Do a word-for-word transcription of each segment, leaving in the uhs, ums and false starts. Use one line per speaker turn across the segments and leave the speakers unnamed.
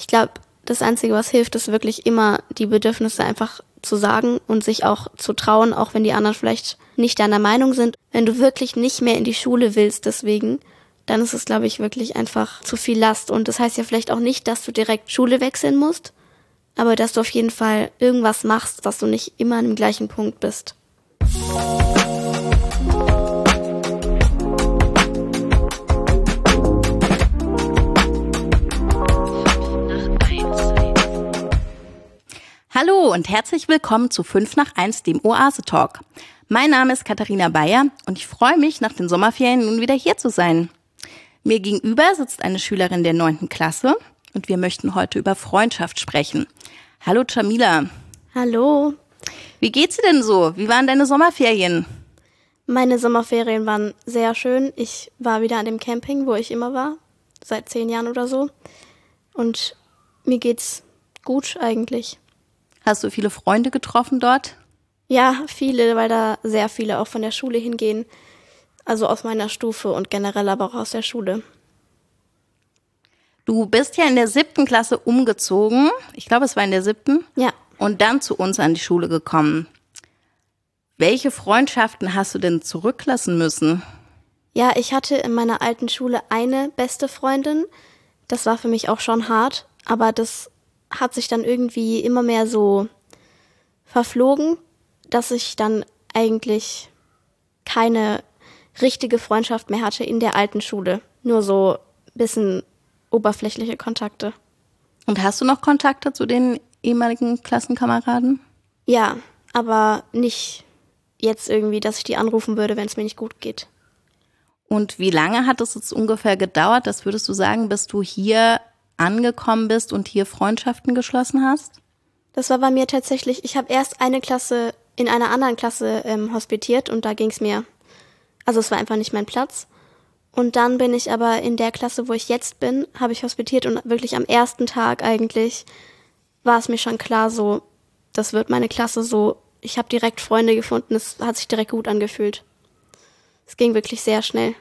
Ich glaube, das Einzige, was hilft, ist wirklich immer die Bedürfnisse einfach zu sagen und sich auch zu trauen, auch wenn die anderen vielleicht nicht deiner Meinung sind. Wenn du wirklich nicht mehr in die Schule willst deswegen, dann ist es, glaube ich, wirklich einfach zu viel Last. Und das heißt ja vielleicht auch nicht, dass du direkt Schule wechseln musst, aber dass du auf jeden Fall irgendwas machst, dass du nicht immer an dem gleichen Punkt bist.
Hallo und herzlich willkommen zu fünf nach eins, dem Oase-Talk. Mein Name ist Katharina Bayer und ich freue mich, nach den Sommerferien nun wieder hier zu sein. Mir gegenüber sitzt eine Schülerin der neunten Klasse und wir möchten heute über Freundschaft sprechen. Hallo Jamila.
Hallo.
Wie geht's dir denn so? Wie waren deine Sommerferien?
Meine Sommerferien waren sehr schön. Ich war wieder an dem Camping, wo ich immer war, seit zehn Jahren oder so. Und mir geht's gut eigentlich.
Hast du viele Freunde getroffen dort?
Ja, viele, weil da sehr viele auch von der Schule hingehen. Also aus meiner Stufe und generell aber auch aus der Schule.
Du bist ja in der siebten Klasse umgezogen. Ich glaube, es war in der siebten.
Ja.
Und dann zu uns an die Schule gekommen. Welche Freundschaften hast du denn zurücklassen müssen?
Ja, ich hatte in meiner alten Schule eine beste Freundin. Das war für mich auch schon hart, aber das hat sich dann irgendwie immer mehr so verflogen, dass ich dann eigentlich keine richtige Freundschaft mehr hatte in der alten Schule. Nur so ein bisschen oberflächliche Kontakte.
Und hast du noch Kontakte zu den ehemaligen Klassenkameraden?
Ja, aber nicht jetzt irgendwie, dass ich die anrufen würde, wenn es mir nicht gut geht.
Und wie lange hat es jetzt ungefähr gedauert, das würdest du sagen, bis du hier angekommen bist und hier Freundschaften geschlossen hast?
Das war bei mir tatsächlich, ich habe erst eine Klasse in einer anderen Klasse ähm, hospitiert und da ging es mir, also es war einfach nicht mein Platz. Und dann bin ich aber in der Klasse, wo ich jetzt bin, habe ich hospitiert und wirklich am ersten Tag eigentlich war es mir schon klar so, das wird meine Klasse so, ich habe direkt Freunde gefunden, es hat sich direkt gut angefühlt. Es ging wirklich sehr schnell.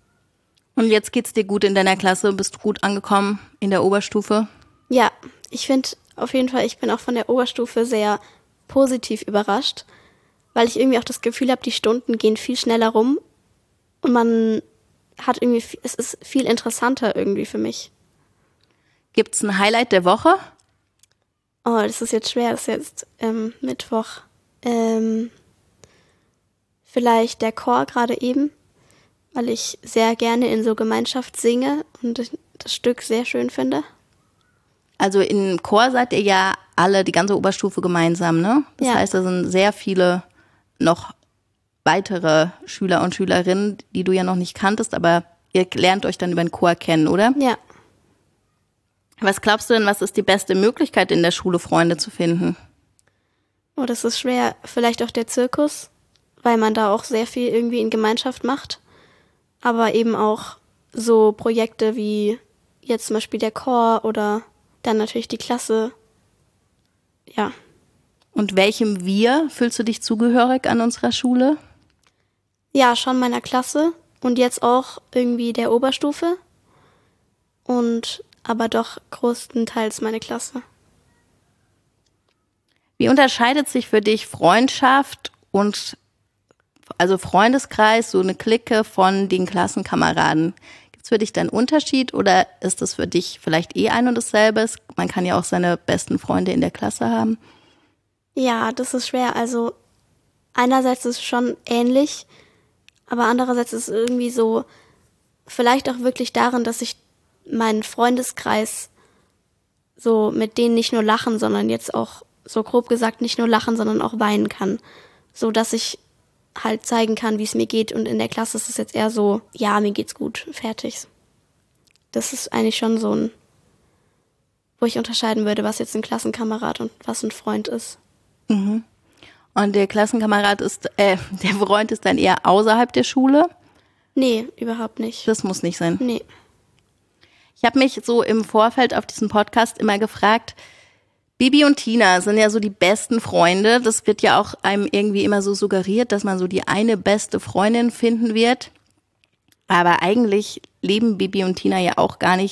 Und jetzt geht's dir gut in deiner Klasse? Bist du gut angekommen in der Oberstufe?
Ja, ich finde auf jeden Fall, ich bin auch von der Oberstufe sehr positiv überrascht, weil ich irgendwie auch das Gefühl habe, die Stunden gehen viel schneller rum und man hat irgendwie, es ist viel interessanter irgendwie für mich.
Gibt's ein Highlight der Woche?
Oh, das ist jetzt schwer, das ist jetzt ähm, Mittwoch. Ähm, vielleicht der Chor gerade eben, weil ich sehr gerne in so Gemeinschaft singe und das Stück sehr schön finde.
Also im Chor seid ihr ja alle, die ganze Oberstufe gemeinsam, ne? Das
ja.
heißt, da sind sehr viele noch weitere Schüler und Schülerinnen, die du ja noch nicht kanntest, aber ihr lernt euch dann über den Chor kennen, oder?
Ja.
Was glaubst du denn, was ist die beste Möglichkeit in der Schule, Freunde zu finden?
Oh, das ist schwer. Vielleicht auch der Zirkus, weil man da auch sehr viel irgendwie in Gemeinschaft macht. Aber eben auch so Projekte wie jetzt zum Beispiel der Chor oder dann natürlich die Klasse. Ja.
Und welchem Wir fühlst du dich zugehörig an unserer Schule?
Ja, schon meiner Klasse und jetzt auch irgendwie der Oberstufe. Und aber doch größtenteils meine Klasse.
Wie unterscheidet sich für dich Freundschaft und also Freundeskreis, so eine Clique von den Klassenkameraden? Gibt es für dich da einen Unterschied oder ist das für dich vielleicht eh ein und dasselbe? Man kann ja auch seine besten Freunde in der Klasse haben.
Ja, das ist schwer. Also einerseits ist es schon ähnlich, aber andererseits ist es irgendwie so, vielleicht auch wirklich darin, dass ich meinen Freundeskreis so mit denen nicht nur lachen, sondern jetzt auch so grob gesagt nicht nur lachen, sondern auch weinen kann. So dass ich halt zeigen kann, wie es mir geht. Und in der Klasse ist es jetzt eher so, ja, mir geht's gut, fertig. Das ist eigentlich schon so ein, wo ich unterscheiden würde, was jetzt ein Klassenkamerad und was ein Freund ist.
Mhm. Und der Klassenkamerad ist, äh, der Freund ist dann eher außerhalb der Schule?
Nee, überhaupt nicht.
Das muss nicht sein.
Nee.
Ich habe mich so im Vorfeld auf diesen Podcast immer gefragt, Bibi und Tina sind ja so die besten Freunde. Das wird ja auch einem irgendwie immer so suggeriert, dass man so die eine beste Freundin finden wird. Aber eigentlich leben Bibi und Tina ja auch gar nicht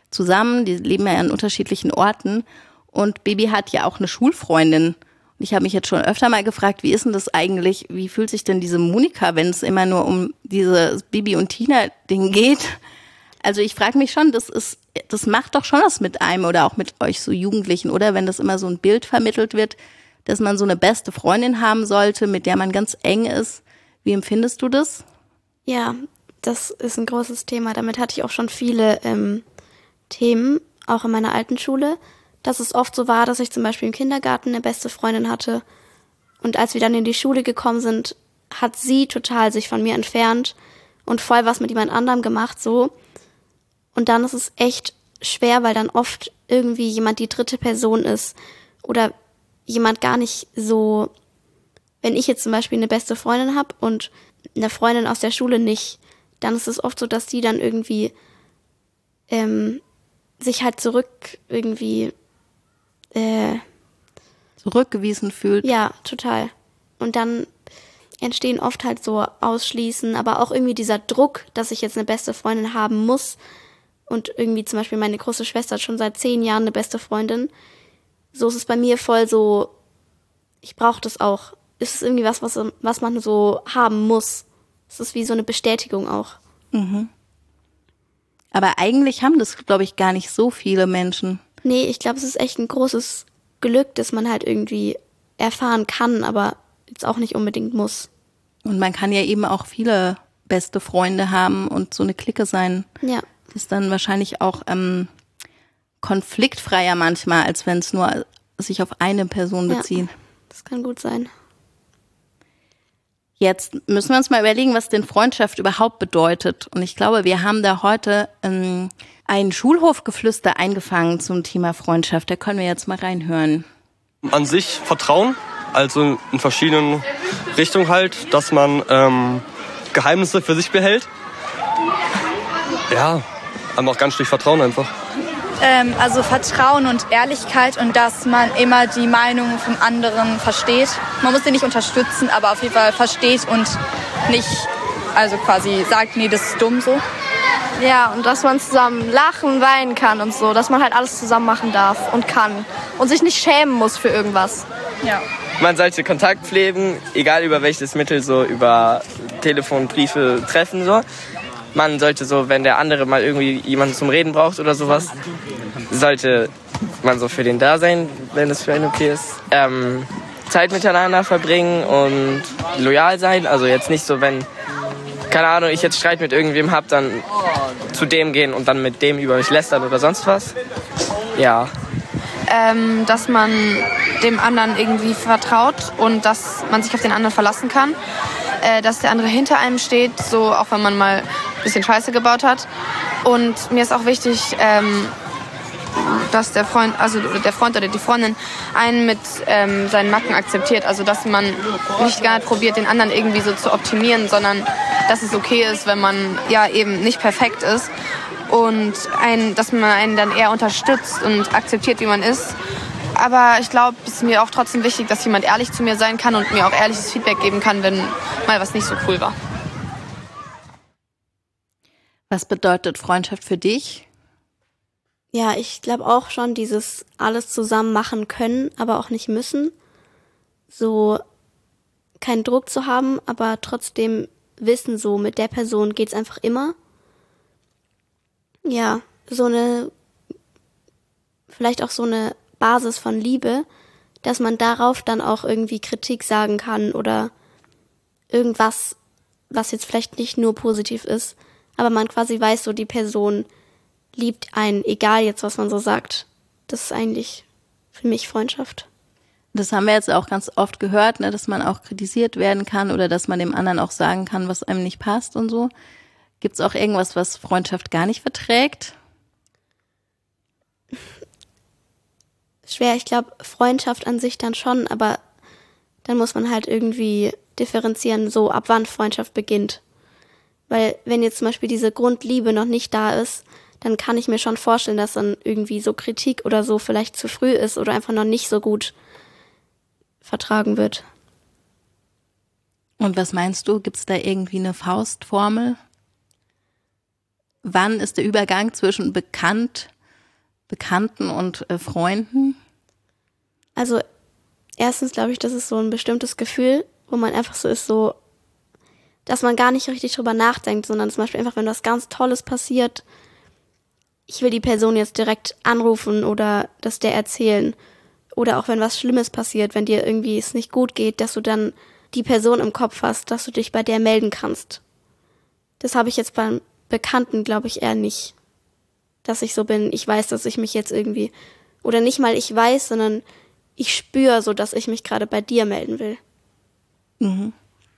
zusammen, die leben ja an unterschiedlichen Orten und Bibi hat ja auch eine Schulfreundin. Und ich habe mich jetzt schon öfter mal gefragt, wie ist denn das eigentlich, wie fühlt sich denn diese Monika, wenn es immer nur um dieses Bibi und Tina-Ding geht? Also ich frage mich schon, das ist, das macht doch schon was mit einem oder auch mit euch so Jugendlichen, oder? Wenn das immer so ein Bild vermittelt wird, dass man so eine beste Freundin haben sollte, mit der man ganz eng ist. Wie empfindest du das?
Ja, das ist ein großes Thema. Damit hatte ich auch schon viele ähm, Themen, auch in meiner alten Schule, dass es oft so war, dass ich zum Beispiel im Kindergarten eine beste Freundin hatte und als wir dann in die Schule gekommen sind, hat sie total sich von mir entfernt und voll was mit jemand anderem gemacht, so. Und dann ist es echt schwer, weil dann oft irgendwie jemand die dritte Person ist oder jemand gar nicht so, wenn ich jetzt zum Beispiel eine beste Freundin habe und eine Freundin aus der Schule nicht, dann ist es oft so, dass die dann irgendwie ähm, sich halt zurück irgendwie äh,
zurückgewiesen fühlt.
Ja, total. Und dann entstehen oft halt so Ausschließen, aber auch irgendwie dieser Druck, dass ich jetzt eine beste Freundin haben muss. Und irgendwie zum Beispiel meine große Schwester hat schon seit zehn Jahren eine beste Freundin. So ist es bei mir voll so, ich brauche das auch. Es ist irgendwie was, was, was man so haben muss. Es ist wie so eine Bestätigung auch.
Mhm. Aber eigentlich haben das, glaube ich, gar nicht so viele Menschen.
Nee, ich glaube, es ist echt ein großes Glück, dass man halt irgendwie erfahren kann, aber jetzt auch nicht unbedingt muss.
Und man kann ja eben auch viele beste Freunde haben und so eine Clique sein.
Ja.
Ist dann wahrscheinlich auch ähm, konfliktfreier manchmal, als wenn es nur sich auf eine Person bezieht.
Ja, das kann gut sein.
Jetzt müssen wir uns mal überlegen, was denn Freundschaft überhaupt bedeutet. Und ich glaube, wir haben da heute ähm, ein Schulhofgeflüster eingefangen zum Thema Freundschaft. Da können wir jetzt mal reinhören.
An sich Vertrauen, also in verschiedenen Richtungen halt, dass man ähm, Geheimnisse für sich behält. Ja, aber auch ganz schlicht Vertrauen einfach.
Ähm, also Vertrauen und Ehrlichkeit und dass man immer die Meinung vom anderen versteht. Man muss den nicht unterstützen, aber auf jeden Fall versteht und nicht, also quasi sagt, nee, das ist dumm so.
Ja, und dass man zusammen lachen, weinen kann und so, dass man halt alles zusammen machen darf und kann und sich nicht schämen muss für irgendwas.
Ja.
Man sollte Kontakt pflegen, egal über welches Mittel, so über Telefon, Briefe, Treffen so. Man sollte so, wenn der andere mal irgendwie jemanden zum Reden braucht oder sowas, sollte man so für den da sein, wenn es für einen okay ist. Ähm, Zeit miteinander verbringen und loyal sein. Also jetzt nicht so, wenn, keine Ahnung, ich jetzt Streit mit irgendwem hab, dann zu dem gehen und dann mit dem über mich lästern oder sonst was. Ja.
Ähm, dass man dem anderen irgendwie vertraut und dass man sich auf den anderen verlassen kann. Äh, dass der andere hinter einem steht, so auch wenn man mal ein bisschen Scheiße gebaut hat. Und mir ist auch wichtig, ähm, dass der Freund, also der Freund oder die Freundin einen mit ähm, seinen Macken akzeptiert. Also dass man nicht gar nicht probiert, den anderen irgendwie so zu optimieren, sondern dass es okay ist, wenn man ja eben nicht perfekt ist. Und ein, dass man einen dann eher unterstützt und akzeptiert, wie man ist. Aber ich glaube, es ist mir auch trotzdem wichtig, dass jemand ehrlich zu mir sein kann und mir auch ehrliches Feedback geben kann, wenn mal was nicht so cool war.
Was bedeutet Freundschaft für dich?
Ja, ich glaube auch schon dieses alles zusammen machen können, aber auch nicht müssen. So keinen Druck zu haben, aber trotzdem wissen, so mit der Person geht's einfach immer. Ja, so eine, vielleicht auch so eine Basis von Liebe, dass man darauf dann auch irgendwie Kritik sagen kann oder irgendwas, was jetzt vielleicht nicht nur positiv ist, aber man quasi weiß, so die Person liebt einen, egal jetzt, was man so sagt. Das ist eigentlich für mich Freundschaft.
Das haben wir jetzt auch ganz oft gehört, ne, dass man auch kritisiert werden kann oder dass man dem anderen auch sagen kann, was einem nicht passt und so. Gibt es auch irgendwas, was Freundschaft gar nicht verträgt?
Schwer, ich glaube, Freundschaft an sich dann schon, aber dann muss man halt irgendwie differenzieren, so ab wann Freundschaft beginnt. Weil wenn jetzt zum Beispiel diese Grundliebe noch nicht da ist, dann kann ich mir schon vorstellen, dass dann irgendwie so Kritik oder so vielleicht zu früh ist oder einfach noch nicht so gut vertragen wird.
Und was meinst du? Gibt es da irgendwie eine Faustformel? Wann ist der Übergang zwischen bekannt Bekannten und äh, Freunden?
Also erstens glaube ich, das ist so ein bestimmtes Gefühl, wo man einfach so ist, so, dass man gar nicht richtig drüber nachdenkt, sondern zum Beispiel einfach, wenn was ganz Tolles passiert, ich will die Person jetzt direkt anrufen oder das der erzählen. Oder auch wenn was Schlimmes passiert, wenn dir irgendwie es nicht gut geht, dass du dann die Person im Kopf hast, dass du dich bei der melden kannst. Das habe ich jetzt beim Bekannten, glaube ich, eher nicht. Dass ich so bin, ich weiß, dass ich mich jetzt irgendwie, oder nicht mal ich weiß, sondern ich spüre so, dass ich mich gerade bei dir melden will.
Mhm.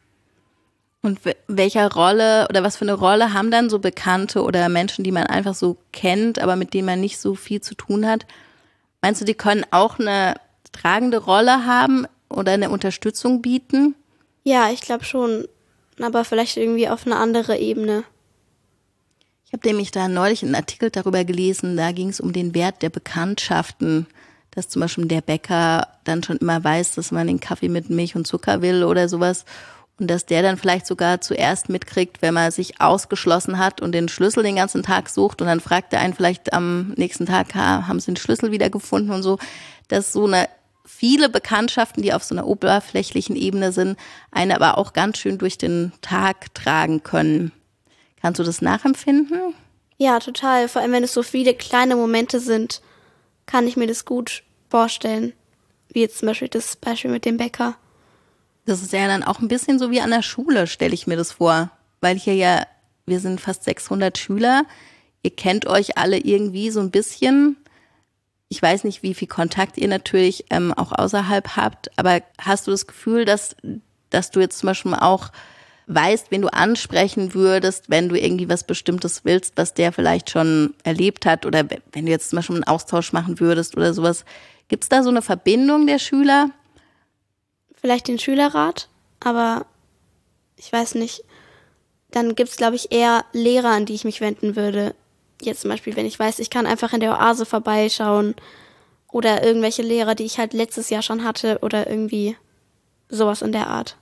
Und welcher Rolle oder was für eine Rolle haben dann so Bekannte oder Menschen, die man einfach so kennt, aber mit denen man nicht so viel zu tun hat? Meinst du, die können auch eine tragende Rolle haben oder eine Unterstützung bieten?
Ja, ich glaube schon, aber vielleicht irgendwie auf eine andere Ebene.
Ich habe nämlich da neulich einen Artikel darüber gelesen, da ging es um den Wert der Bekanntschaften, dass zum Beispiel der Bäcker dann schon immer weiß, dass man den Kaffee mit Milch und Zucker will oder sowas. Und dass der dann vielleicht sogar zuerst mitkriegt, wenn man sich ausgeschlossen hat und den Schlüssel den ganzen Tag sucht und dann fragt er einen vielleicht am nächsten Tag, haben sie den Schlüssel wieder gefunden und so. Dass so eine viele Bekanntschaften, die auf so einer oberflächlichen Ebene sind, eine aber auch ganz schön durch den Tag tragen können. Kannst du das nachempfinden?
Ja, total. Vor allem, wenn es so viele kleine Momente sind, kann ich mir das gut vorstellen. Wie jetzt zum Beispiel das Beispiel mit dem Bäcker.
Das ist ja dann auch ein bisschen so wie an der Schule, stelle ich mir das vor. Weil hier ja, wir sind fast sechshundert Schüler. Ihr kennt euch alle irgendwie so ein bisschen. Ich weiß nicht, wie viel Kontakt ihr natürlich ähm, auch außerhalb habt. Aber hast du das Gefühl, dass, dass du jetzt zum Beispiel auch weißt, wen du ansprechen würdest, wenn du irgendwie was Bestimmtes willst, was der vielleicht schon erlebt hat? Oder wenn du jetzt zum Beispiel einen Austausch machen würdest oder sowas. Gibt es da so eine Verbindung der Schüler?
Vielleicht den Schülerrat, aber ich weiß nicht. Dann gibt's, glaube ich, eher Lehrer, an die ich mich wenden würde. Jetzt zum Beispiel, wenn ich weiß, ich kann einfach in der Oase vorbeischauen. Oder irgendwelche Lehrer, die ich halt letztes Jahr schon hatte. Oder irgendwie sowas in der Art.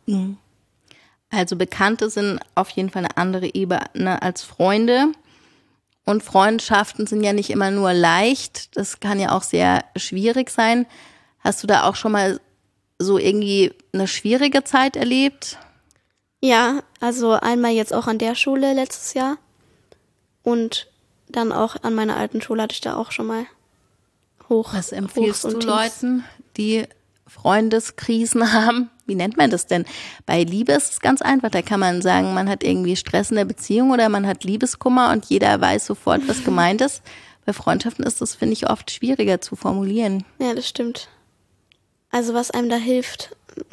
Also Bekannte sind auf jeden Fall eine andere Ebene als Freunde. Und Freundschaften sind ja nicht immer nur leicht. Das kann ja auch sehr schwierig sein. Hast du da auch schon mal so irgendwie eine schwierige Zeit erlebt?
Ja, also einmal jetzt auch an der Schule letztes Jahr und dann auch an meiner alten Schule hatte ich da auch schon mal hoch.
Was empfiehlst
Hochs
du
und
Leuten, die Freundeskrisen haben? Wie nennt man das denn? Bei Liebe ist es ganz einfach, da kann man sagen, man hat irgendwie Stress in der Beziehung oder man hat Liebeskummer und jeder weiß sofort, was gemeint ist. Bei Freundschaften ist das, finde ich, oft schwieriger zu formulieren.
Ja, das stimmt. Also was einem da hilft,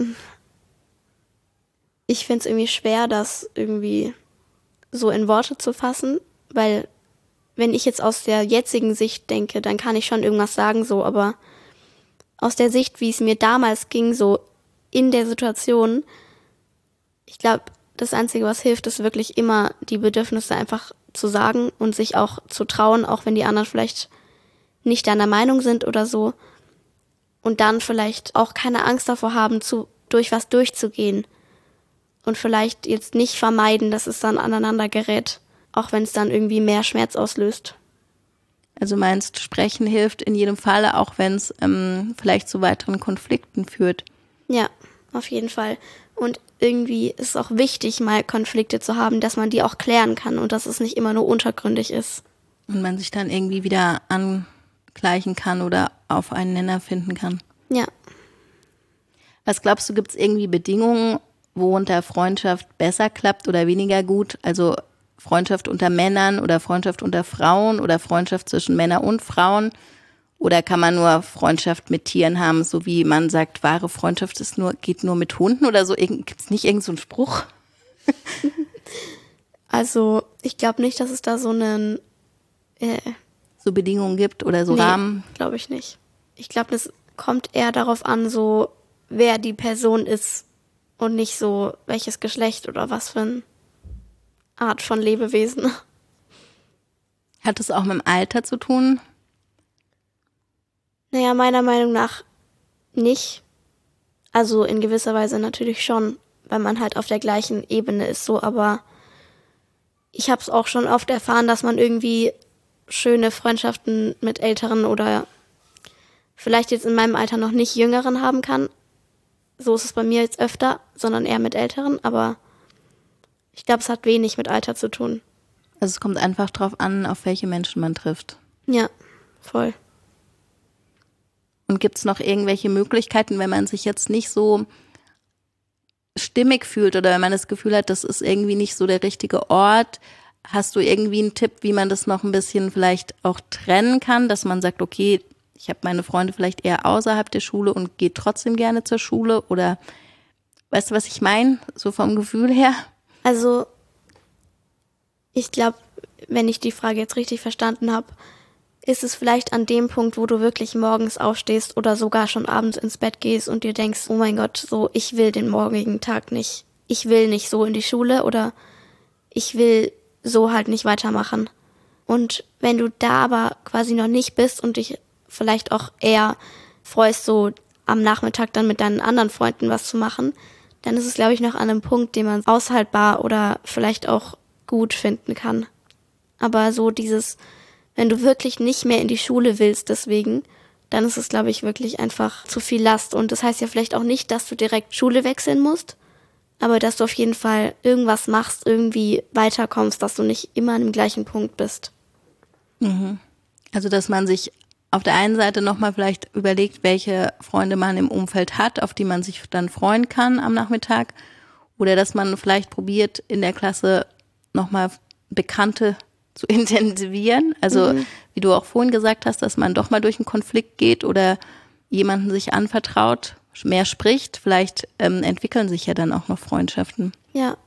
ich finde es irgendwie schwer, das irgendwie so in Worte zu fassen, weil wenn ich jetzt aus der jetzigen Sicht denke, dann kann ich schon irgendwas sagen, so, aber aus der Sicht, wie es mir damals ging, so in der Situation, ich glaube, das Einzige, was hilft, ist wirklich immer die Bedürfnisse einfach zu sagen und sich auch zu trauen, auch wenn die anderen vielleicht nicht deiner Meinung sind oder so. Und dann vielleicht auch keine Angst davor haben, zu, durch was durchzugehen. Und vielleicht jetzt nicht vermeiden, dass es dann aneinander gerät, auch wenn es dann irgendwie mehr Schmerz auslöst.
Also meinst, Sprechen hilft in jedem Falle, auch wenn es ähm, vielleicht zu weiteren Konflikten führt?
Ja, auf jeden Fall. Und irgendwie ist es auch wichtig, mal Konflikte zu haben, dass man die auch klären kann und dass es nicht immer nur untergründig ist.
Und man sich dann irgendwie wieder angleichen kann oder auf einen Nenner finden kann.
Ja.
Was glaubst du, gibt es irgendwie Bedingungen, worunter Freundschaft besser klappt oder weniger gut? Also Freundschaft unter Männern oder Freundschaft unter Frauen oder Freundschaft zwischen Männern und Frauen? Oder kann man nur Freundschaft mit Tieren haben, so wie man sagt, wahre Freundschaft ist nur, geht nur mit Hunden oder so? Gibt es nicht irgend so einen Spruch?
Also ich glaube nicht, dass es da so einen äh,
so Bedingungen gibt oder so
nee,
Rahmen?
Glaube ich nicht. Ich glaube, das kommt eher darauf an, so wer die Person ist und nicht so welches Geschlecht oder was für eine Art von Lebewesen.
Hat es auch mit dem Alter zu tun?
Naja, meiner Meinung nach nicht. Also in gewisser Weise natürlich schon, weil man halt auf der gleichen Ebene ist, so, aber ich habe es auch schon oft erfahren, dass man irgendwie schöne Freundschaften mit Älteren oder vielleicht jetzt in meinem Alter noch nicht Jüngeren haben kann. So ist es bei mir jetzt öfter, sondern eher mit Älteren, aber ich glaube, es hat wenig mit Alter zu tun.
Also es kommt einfach drauf an, auf welche Menschen man trifft.
Ja, voll.
Und gibt es noch irgendwelche Möglichkeiten, wenn man sich jetzt nicht so stimmig fühlt oder wenn man das Gefühl hat, das ist irgendwie nicht so der richtige Ort, hast du irgendwie einen Tipp, wie man das noch ein bisschen vielleicht auch trennen kann, dass man sagt, okay, ich habe meine Freunde vielleicht eher außerhalb der Schule und gehe trotzdem gerne zur Schule oder weißt du, was ich meine, so vom Gefühl her?
Also ich glaube, wenn ich die Frage jetzt richtig verstanden habe, ist es vielleicht an dem Punkt, wo du wirklich morgens aufstehst oder sogar schon abends ins Bett gehst und dir denkst, oh mein Gott, so, ich will den morgigen Tag nicht. Ich will nicht so in die Schule oder ich will so halt nicht weitermachen. Und wenn du da aber quasi noch nicht bist und dich vielleicht auch eher freust, so am Nachmittag dann mit deinen anderen Freunden was zu machen, dann ist es, glaube ich, noch an einem Punkt, den man aushaltbar oder vielleicht auch gut finden kann. Aber so dieses, wenn du wirklich nicht mehr in die Schule willst deswegen, dann ist es, glaube ich, wirklich einfach zu viel Last. Und das heißt ja vielleicht auch nicht, dass du direkt Schule wechseln musst, aber dass du auf jeden Fall irgendwas machst, irgendwie weiterkommst, dass du nicht immer an dem gleichen Punkt bist.
Mhm. Also, dass man sich auf der einen Seite nochmal vielleicht überlegt, welche Freunde man im Umfeld hat, auf die man sich dann freuen kann am Nachmittag. Oder dass man vielleicht probiert, in der Klasse nochmal Bekannte zu intensivieren. Also, mhm. wie du auch vorhin gesagt hast, dass man doch mal durch einen Konflikt geht oder jemanden sich anvertraut, mehr spricht. Vielleicht ähm, entwickeln sich ja dann auch noch Freundschaften.
Ja.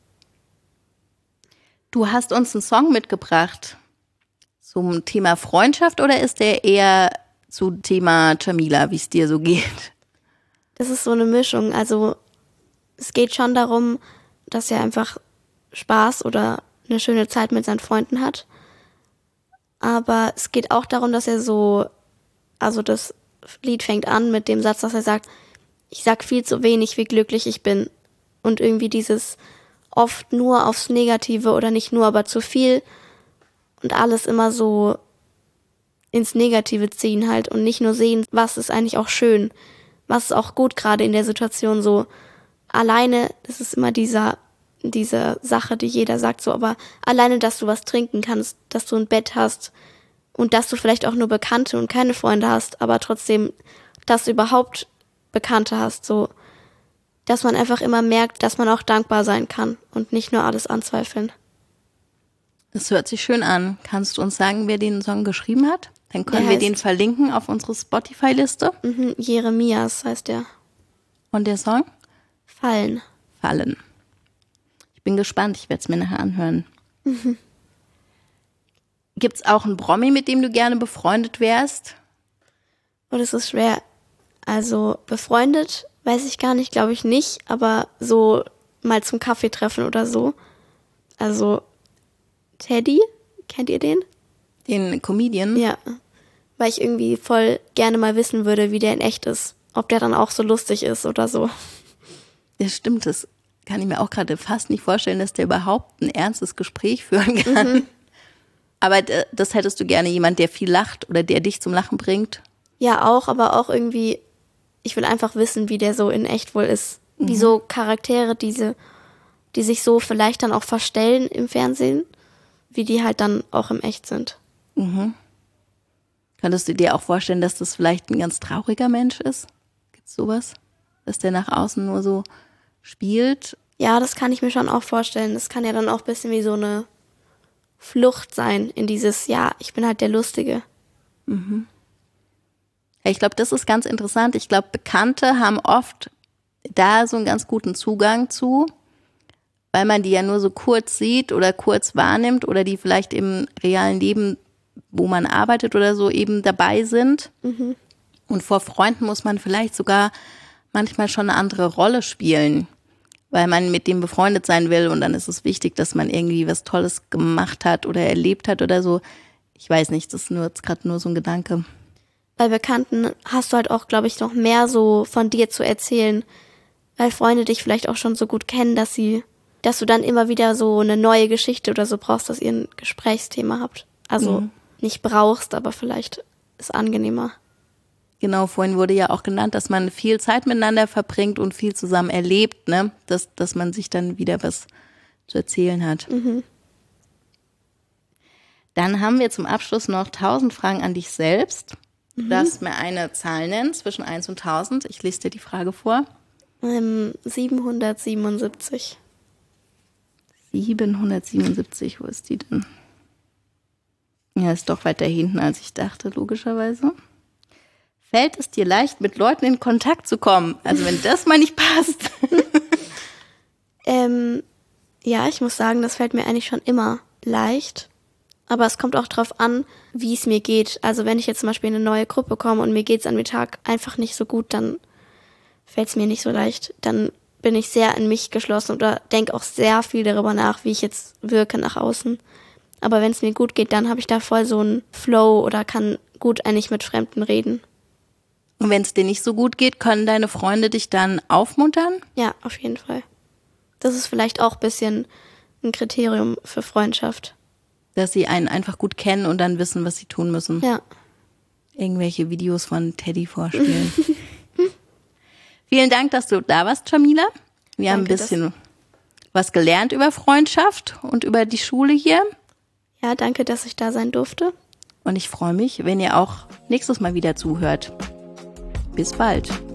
Du hast uns einen Song mitgebracht zum Thema Freundschaft oder ist der eher zu Thema Jamila, wie es dir so geht?
Das ist so eine Mischung. Also es geht schon darum, dass er einfach Spaß oder eine schöne Zeit mit seinen Freunden hat. Aber es geht auch darum, dass er so, also das Lied fängt an mit dem Satz, dass er sagt, ich sag viel zu wenig, wie glücklich ich bin. Und irgendwie dieses oft nur aufs Negative oder nicht nur, aber zu viel und alles immer so ins Negative ziehen halt und nicht nur sehen, was ist eigentlich auch schön, was ist auch gut gerade in der Situation so. Alleine, das ist immer dieser, diese Sache, die jeder sagt so, aber alleine, dass du was trinken kannst, dass du ein Bett hast und dass du vielleicht auch nur Bekannte und keine Freunde hast, aber trotzdem, dass du überhaupt Bekannte hast, so, dass man einfach immer merkt, dass man auch dankbar sein kann und nicht nur alles anzweifeln.
Das hört sich schön an. Kannst du uns sagen, wer den Song geschrieben hat? Dann können wir den verlinken auf unsere Spotify-Liste.
Mhm, Jeremias heißt der.
Und der Song?
Fallen.
Fallen. Ich bin gespannt, ich werde es mir nachher anhören. Mhm. Gibt es auch einen Promi, mit dem du gerne befreundet wärst?
Oh, das ist schwer. Also befreundet weiß ich gar nicht, glaube ich nicht, aber so mal zum Kaffee treffen oder so. Also Teddy, kennt ihr den?
Den Comedian?
Ja, weil ich irgendwie voll gerne mal wissen würde, wie der in echt ist. Ob der dann auch so lustig ist oder so.
Ja, stimmt, das kann ich mir auch gerade fast nicht vorstellen, dass der überhaupt ein ernstes Gespräch führen kann. Mhm. Aber das hättest du gerne, jemand, der viel lacht oder der dich zum Lachen bringt?
Ja, auch, aber auch irgendwie, ich will einfach wissen, wie der so in echt wohl ist. Mhm. Wie so Charaktere, diese, die sich so vielleicht dann auch verstellen im Fernsehen, wie die halt dann auch im Echt sind.
Mhm. Könntest du dir auch vorstellen, dass das vielleicht ein ganz trauriger Mensch ist? Gibt's sowas? Dass der nach außen nur so spielt?
Ja, das kann ich mir schon auch vorstellen. Das kann ja dann auch ein bisschen wie so eine Flucht sein in dieses, ja, ich bin halt der Lustige.
Mhm. Ja, ich glaube, das ist ganz interessant. Ich glaube, Bekannte haben oft da so einen ganz guten Zugang zu, weil man die ja nur so kurz sieht oder kurz wahrnimmt oder die vielleicht im realen Leben, wo man arbeitet oder so, eben dabei sind. Mhm. Und vor Freunden muss man vielleicht sogar manchmal schon eine andere Rolle spielen, weil man mit dem befreundet sein will und dann ist es wichtig, dass man irgendwie was Tolles gemacht hat oder erlebt hat oder so. Ich weiß nicht, das ist nur jetzt gerade nur so ein Gedanke.
Bei Bekannten hast du halt auch, glaube ich, noch mehr so von dir zu erzählen, weil Freunde dich vielleicht auch schon so gut kennen, dass sie, dass du dann immer wieder so eine neue Geschichte oder so brauchst, dass ihr ein Gesprächsthema habt. Also mhm. nicht brauchst, aber vielleicht ist angenehmer.
Genau, vorhin wurde ja auch genannt, dass man viel Zeit miteinander verbringt und viel zusammen erlebt, ne? Dass, dass man sich dann wieder was zu erzählen hat.
Mhm.
Dann haben wir zum Abschluss noch tausend Fragen an dich selbst. Du mhm. darfst mir eine Zahl nennen, zwischen eins und tausend. Ich lese dir die Frage vor.
Ähm, siebenhundertsiebenundsiebzig.
siebenhundertsiebenundsiebzig, wo ist die denn? Ja, ist doch weiter hinten, als ich dachte, logischerweise. Fällt es dir leicht, mit Leuten in Kontakt zu kommen? Also wenn das mal nicht passt.
ähm, ja, ich muss sagen, das fällt mir eigentlich schon immer leicht. Aber es kommt auch drauf an, wie es mir geht. Also wenn ich jetzt zum Beispiel in eine neue Gruppe komme und mir geht es an dem Tag einfach nicht so gut, dann fällt es mir nicht so leicht. Dann bin ich sehr in mich geschlossen oder denke auch sehr viel darüber nach, wie ich jetzt wirke nach außen. Aber wenn es mir gut geht, dann habe ich da voll so einen Flow oder kann gut eigentlich mit Fremden reden.
Und wenn es dir nicht so gut geht, können deine Freunde dich dann aufmuntern?
Ja, auf jeden Fall. Das ist vielleicht auch ein bisschen ein Kriterium für Freundschaft.
Dass sie einen einfach gut kennen und dann wissen, was sie tun müssen.
Ja.
Irgendwelche Videos von Teddy vorspielen. Vielen Dank, dass du da warst, Jamila. Wir Danke, haben ein bisschen was gelernt über Freundschaft und über die Schule hier.
Ja, danke, dass ich da sein durfte.
Und ich freue mich, wenn ihr auch nächstes Mal wieder zuhört. Bis bald.